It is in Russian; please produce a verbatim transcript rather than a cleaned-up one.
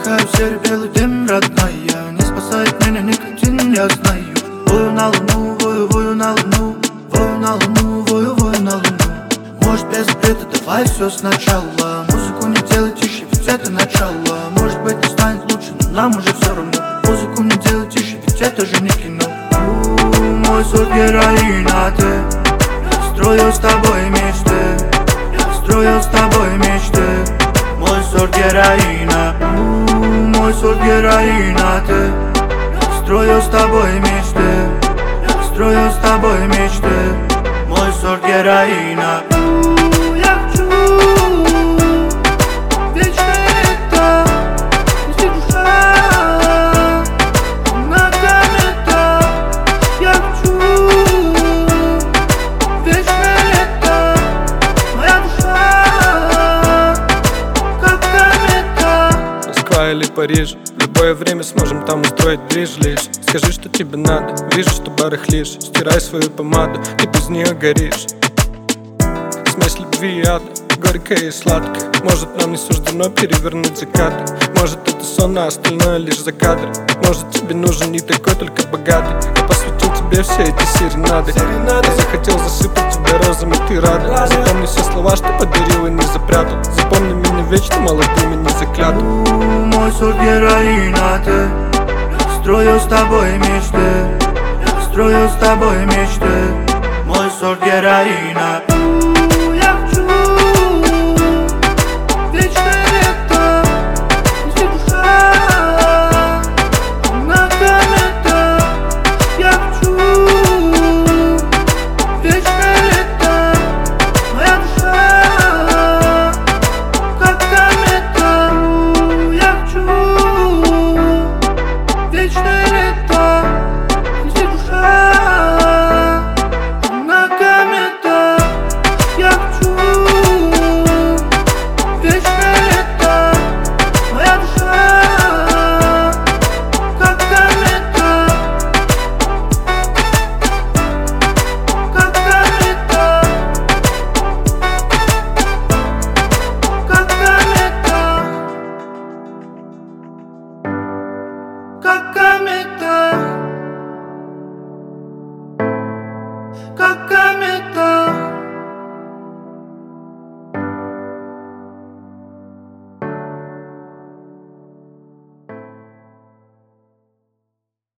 Вдыхаю в серый белый дым, родная. Не спасает меня никотин, я знаю. Вою на луну, вою, вою на луну. Вою на луну, вою, вою на луну. Может без бреда, давай все сначала. Музыку не делай тише, ведь это начало. Может быть не станет лучше, но нам уже все равно. Музыку не делай тише, ведь это же не кино. У, мой сорт героина, ты. Я строю с тобой мечты. Я строю с тобой мечты. Мой сорт героина. У, мой сорт героина, ты. Я строю с тобой мечты. Я строю с тобой мечты. Мой сорт героина. У, я хочу вечное лето, если душа нога мета. Я хочу вечное лето, моя душа как комета. Москва или Париж, в любое время сможем там устроить ближе лишь. Скажи, что тебе надо, вижу, что барахлишь. Стирай свою помаду, ты без нее горишь. Смесь любви и ада, горькая и сладкая. Может, нам не суждено перевернуть закаты. Может, это сон, а остальное лишь за кадром. Может, тебе нужен не такой, только богатый. Я посвятил тебе все эти серенады. Я захотел засыпать тебя розами, ты рада. Запомни все слова, что подарил и не запрятал. Запомни меня вечно молодым и не заклятым. Мой сорт героина, ты. Я строю с тобой мечты. Я строю с тобой мечты. Мой сорт героина.